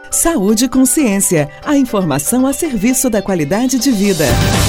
Saúde e Consciência, a informação a serviço da qualidade de vida.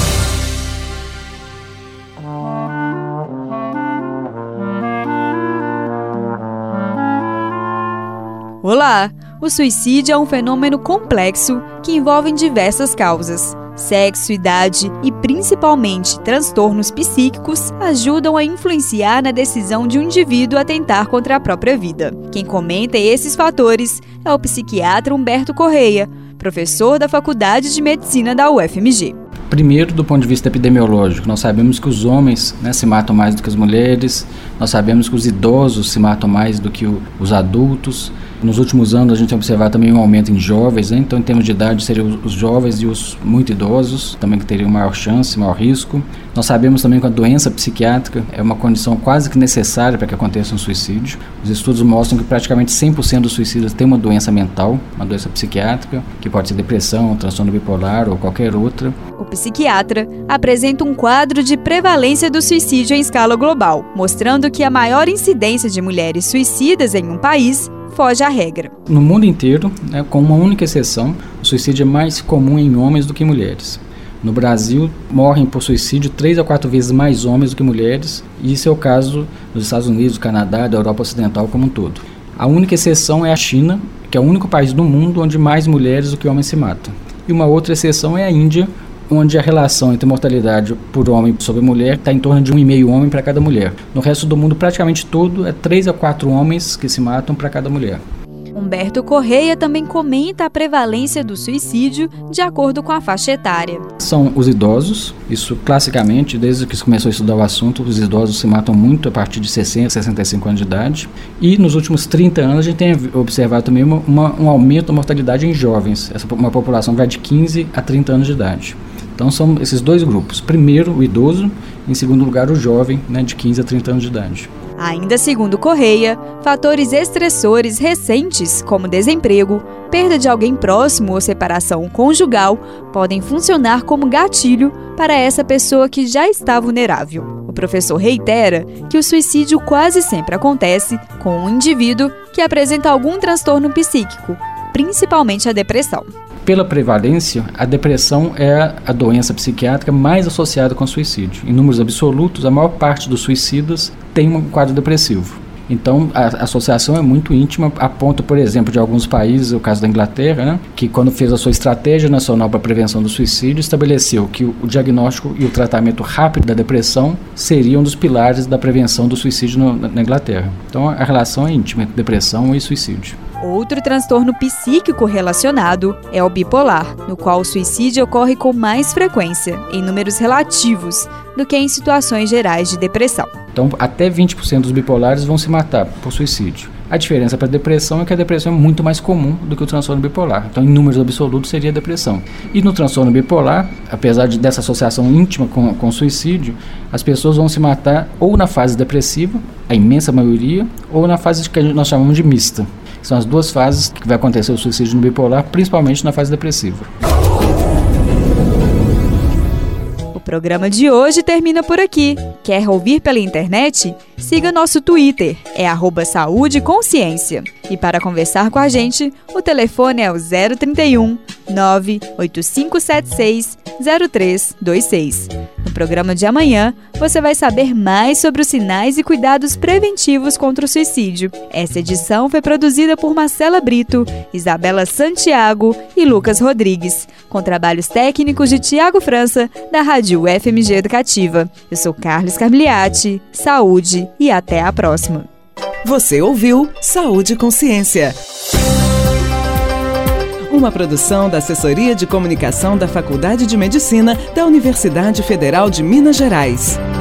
Olá! O suicídio é um fenômeno complexo que envolve diversas causas. Sexo, idade e, principalmente, transtornos psíquicos ajudam a influenciar na decisão de um indivíduo a tentar contra a própria vida. Quem comenta esses fatores é o psiquiatra Humberto Correia, professor da Faculdade de Medicina da UFMG. Primeiro, do ponto de vista epidemiológico, nós sabemos que os homens se matam mais do que as mulheres, nós sabemos que os idosos se matam mais do que os adultos. Nos últimos anos, a gente tem observado também um aumento em jovens, então, em termos de idade, seriam os jovens e os muito idosos, também que teriam maior chance, maior risco. Nós sabemos também que a doença psiquiátrica é uma condição quase que necessária para que aconteça um suicídio. Os estudos mostram que praticamente 100% dos suicidas têm uma doença mental, uma doença psiquiátrica, que pode ser depressão, transtorno bipolar ou qualquer outra. O psiquiatra apresenta um quadro de prevalência do suicídio em escala global, mostrando que a maior incidência de mulheres suicidas em um país foge à regra. No mundo inteiro, com uma única exceção, o suicídio é mais comum em homens do que em mulheres. No Brasil, morrem por suicídio 3 a 4 vezes mais homens do que mulheres, e isso é o caso dos Estados Unidos, do Canadá e da Europa Ocidental como um todo. A única exceção é a China, que é o único país do mundo onde mais mulheres do que homens se matam. E uma outra exceção é a Índia, onde a relação entre mortalidade por homem sobre mulher está em torno de 1,5 homem para cada mulher. No resto do mundo, praticamente todo, é 3 a 4 homens que se matam para cada mulher. Humberto Correia também comenta a prevalência do suicídio de acordo com a faixa etária. São os idosos, isso classicamente, desde que se começou a estudar o assunto, os idosos se matam muito a partir de 60, 65 anos de idade. E nos últimos 30 anos a gente tem observado também um aumento da mortalidade em jovens. Uma população vai de 15 a 30 anos de idade. Então são esses dois grupos. Primeiro, o idoso, em segundo lugar, o jovem, de 15 a 30 anos de idade. Ainda segundo Correia, fatores estressores recentes, como desemprego, perda de alguém próximo ou separação conjugal, podem funcionar como gatilho para essa pessoa que já está vulnerável. O professor reitera que o suicídio quase sempre acontece com um indivíduo que apresenta algum transtorno psíquico, principalmente a depressão. Pela prevalência, a depressão é a doença psiquiátrica mais associada com o suicídio. Em números absolutos, a maior parte dos suicidas tem um quadro depressivo. Então, a associação é muito íntima, a ponto, por exemplo, de alguns países, o caso da Inglaterra, que quando fez a sua estratégia nacional para a prevenção do suicídio, estabeleceu que o diagnóstico e o tratamento rápido da depressão seriam um dos pilares da prevenção do suicídio na Inglaterra. Então, a relação é íntima entre depressão e suicídio. Outro transtorno psíquico relacionado é o bipolar, no qual o suicídio ocorre com mais frequência, em números relativos, do que em situações gerais de depressão. Então, até 20% dos bipolares vão se matar por suicídio. A diferença para a depressão é que a depressão é muito mais comum do que o transtorno bipolar. Então, em números absolutos, seria a depressão. E no transtorno bipolar, apesar dessa associação íntima com o suicídio, as pessoas vão se matar ou na fase depressiva, a imensa maioria, ou na fase que nós chamamos de mista. São as duas fases que vai acontecer o suicídio no bipolar, principalmente na fase depressiva. O programa de hoje termina por aqui. Quer ouvir pela internet? Siga nosso Twitter, @saúdeconsciência. E para conversar com a gente, o telefone é o 031 98576 0326. No programa de amanhã, você vai saber mais sobre os sinais e cuidados preventivos contra o suicídio. Essa edição foi produzida por Marcela Brito, Isabela Santiago e Lucas Rodrigues, com trabalhos técnicos de Tiago França, da Rádio UFMG Educativa. Eu sou Carlos Carmigliati, saúde e até a próxima. Você ouviu Saúde e Consciência. Uma produção da Assessoria de Comunicação da Faculdade de Medicina da Universidade Federal de Minas Gerais.